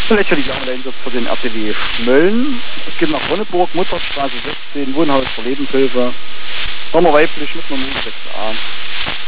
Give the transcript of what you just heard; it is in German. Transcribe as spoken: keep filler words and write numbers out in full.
Letztendlich auch der Einsatz für den R T W Schmölln. Es geht nach Ronneburg, Mutterstraße sechzehn, Wohnhaus für Lebenshilfe. Sommer weiblich mit Nummer sechs a.